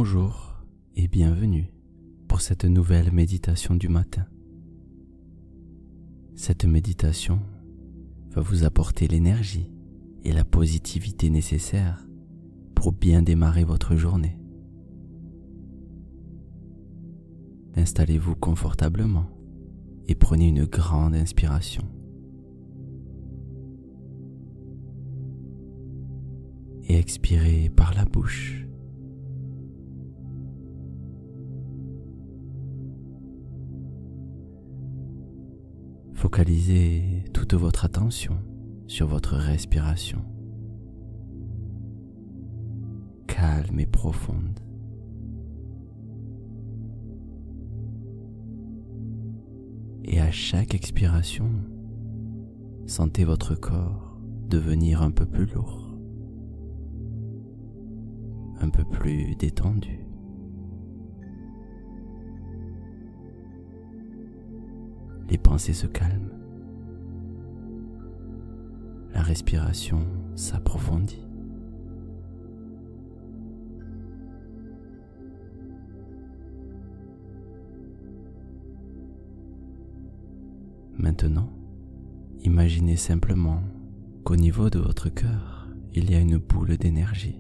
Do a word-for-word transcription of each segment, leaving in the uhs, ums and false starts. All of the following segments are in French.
Bonjour et bienvenue pour cette nouvelle méditation du matin. Cette méditation va vous apporter l'énergie et la positivité nécessaires pour bien démarrer votre journée. Installez-vous confortablement et prenez une grande inspiration. Et expirez par la bouche. Focalisez toute votre attention sur votre respiration, calme et profonde. Et à chaque expiration, sentez votre corps devenir un peu plus lourd, un peu plus détendu. Les pensées se calment, la respiration s'approfondit. Maintenant, imaginez simplement qu'au niveau de votre cœur, il y a une boule d'énergie.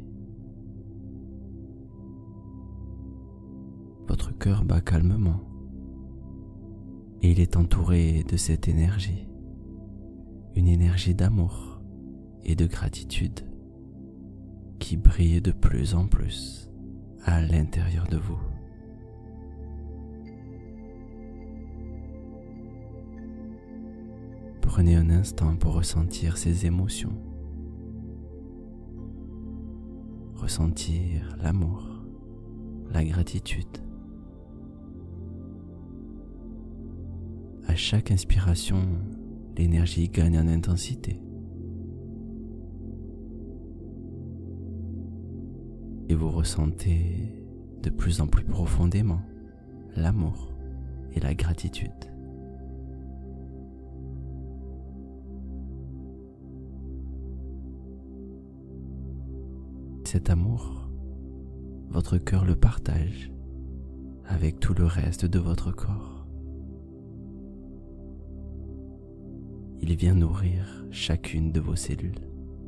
Votre cœur bat calmement. Et il est entouré de cette énergie, une énergie d'amour et de gratitude qui brille de plus en plus à l'intérieur de vous. Prenez un instant pour ressentir ces émotions, ressentir l'amour, la gratitude. À chaque inspiration, l'énergie gagne en intensité. Et vous ressentez de plus en plus profondément l'amour et la gratitude. Cet amour, votre cœur le partage avec tout le reste de votre corps. Il vient nourrir chacune de vos cellules.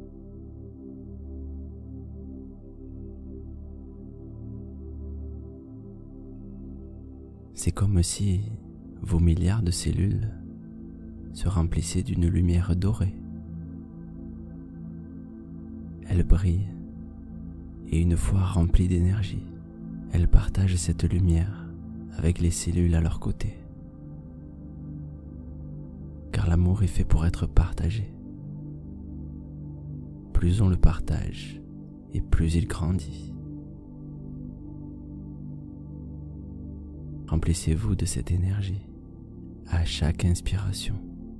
C'est comme si vos milliards de cellules se remplissaient d'une lumière dorée. Elle brille et une fois remplie d'énergie, elle partage cette lumière avec les cellules à leur côté. Car l'amour est fait pour être partagé. Plus on le partage, et plus il grandit. Remplissez-vous de cette énergie à chaque inspiration.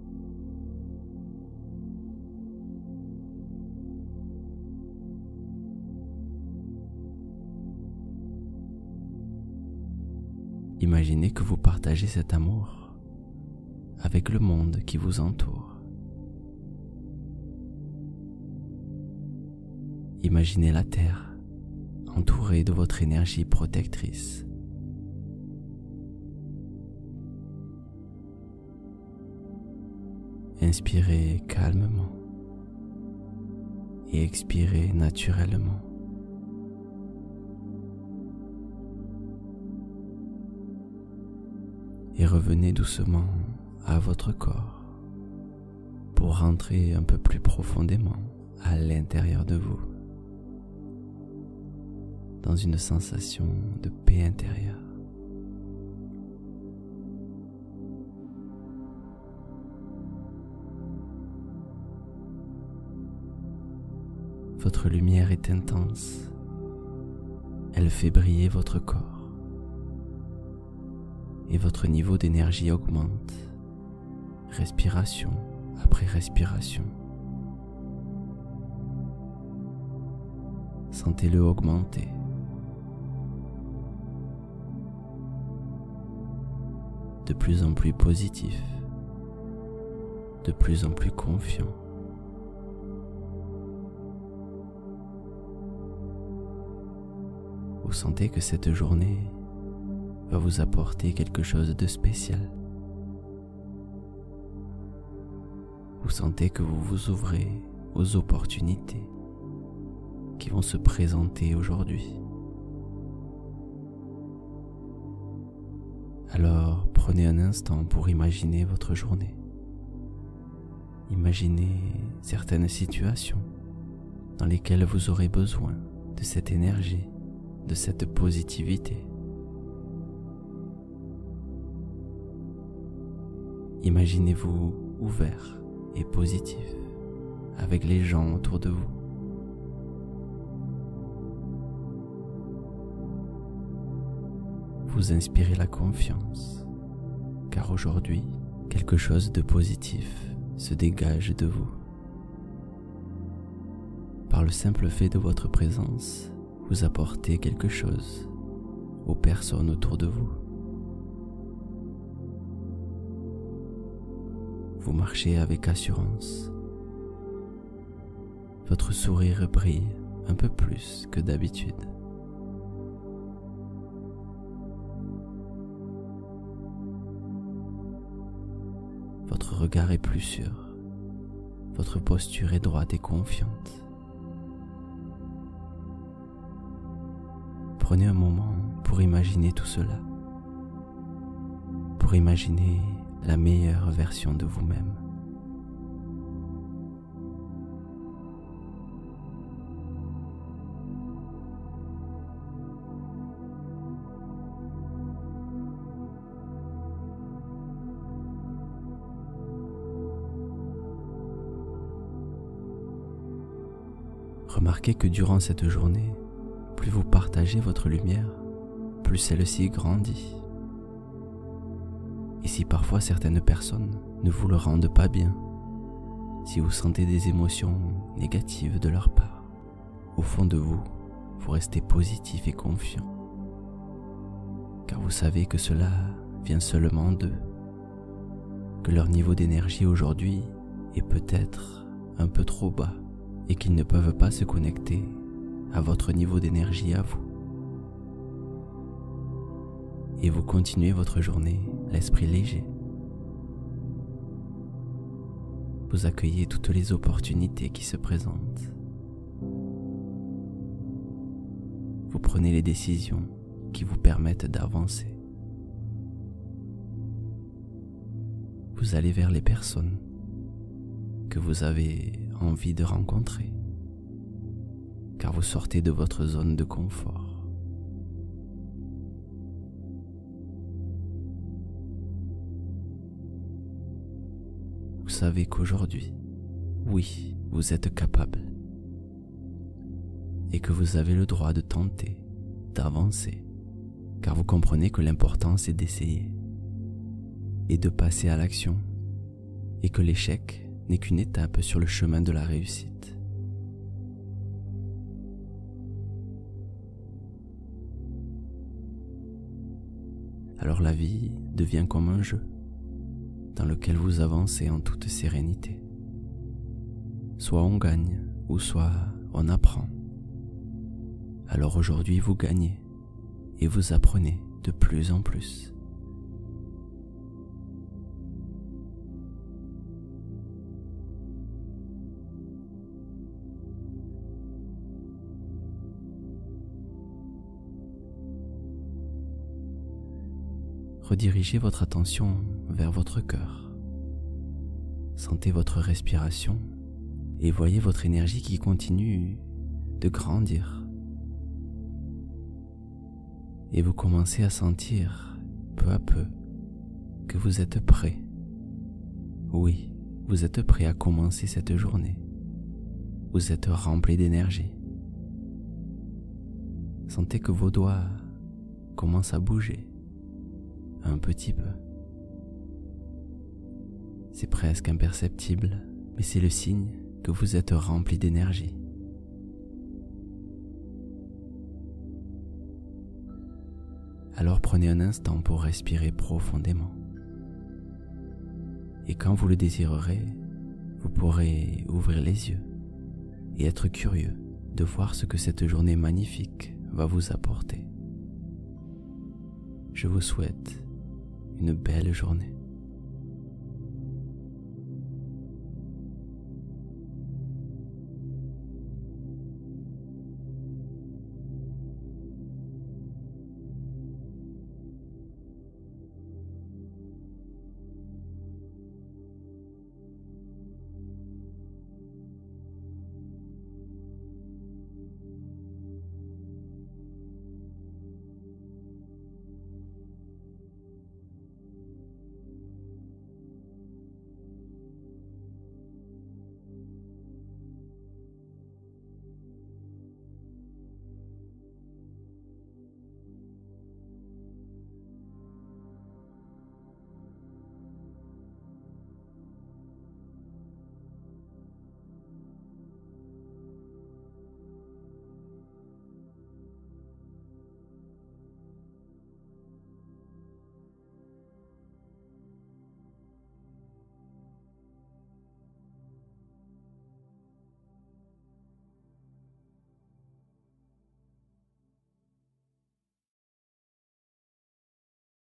Imaginez que vous partagez cet amour avec le monde qui vous entoure. Imaginez la Terre entourée de votre énergie protectrice. Inspirez calmement et expirez naturellement. Et revenez doucement à votre corps pour rentrer un peu plus profondément à l'intérieur de vous, dans une sensation de paix intérieure. Votre lumière est intense, elle fait briller votre corps. Et votre niveau d'énergie augmente, respiration après respiration. Sentez-le augmenter. De plus en plus positif, de plus en plus confiant. Vous sentez que cette journée va vous apporter quelque chose de spécial. Vous sentez que vous vous ouvrez aux opportunités qui vont se présenter aujourd'hui. Alors prenez un instant pour imaginer votre journée. Imaginez certaines situations dans lesquelles vous aurez besoin de cette énergie, de cette positivité. Imaginez-vous ouvert et positif avec les gens autour de vous. Vous inspirez la confiance, car aujourd'hui, quelque chose de positif se dégage de vous. Par le simple fait de votre présence, vous apportez quelque chose aux personnes autour de vous. Vous marchez avec assurance. Votre sourire brille un peu plus que d'habitude. Votre regard est plus sûr. Votre posture est droite et confiante. Prenez un moment pour imaginer tout cela. Pour imaginer la meilleure version de vous-même. Remarquez que durant cette journée, plus vous partagez votre lumière, plus celle-ci grandit. Et si parfois certaines personnes ne vous le rendent pas bien, si vous sentez des émotions négatives de leur part, au fond de vous, vous restez positif et confiant. Car vous savez que cela vient seulement d'eux, que leur niveau d'énergie aujourd'hui est peut-être un peu trop bas et qu'ils ne peuvent pas se connecter à votre niveau d'énergie à vous. Et vous continuez votre journée l'esprit léger. Vous accueillez toutes les opportunités qui se présentent. Vous prenez les décisions qui vous permettent d'avancer. Vous allez vers les personnes que vous avez envie de rencontrer, car vous sortez de votre zone de confort. Vous savez qu'aujourd'hui, oui, vous êtes capable et que vous avez le droit de tenter, d'avancer, car vous comprenez que l'important c'est d'essayer et de passer à l'action et que l'échec n'est qu'une étape sur le chemin de la réussite. Alors la vie devient comme un jeu dans lequel vous avancez en toute sérénité. Soit on gagne, ou soit on apprend. Alors aujourd'hui vous gagnez et vous apprenez de plus en plus. Redirigez votre attention vers votre cœur. Sentez votre respiration et voyez votre énergie qui continue de grandir. Et vous commencez à sentir peu à peu que vous êtes prêt. Oui, vous êtes prêt à commencer cette journée. Vous êtes rempli d'énergie. Sentez que vos doigts commencent à bouger. Un petit peu. C'est presque imperceptible, mais c'est le signe que vous êtes rempli d'énergie. Alors prenez un instant pour respirer profondément. Et quand vous le désirerez, vous pourrez ouvrir les yeux et être curieux de voir ce que cette journée magnifique va vous apporter. Je vous souhaite une belle journée.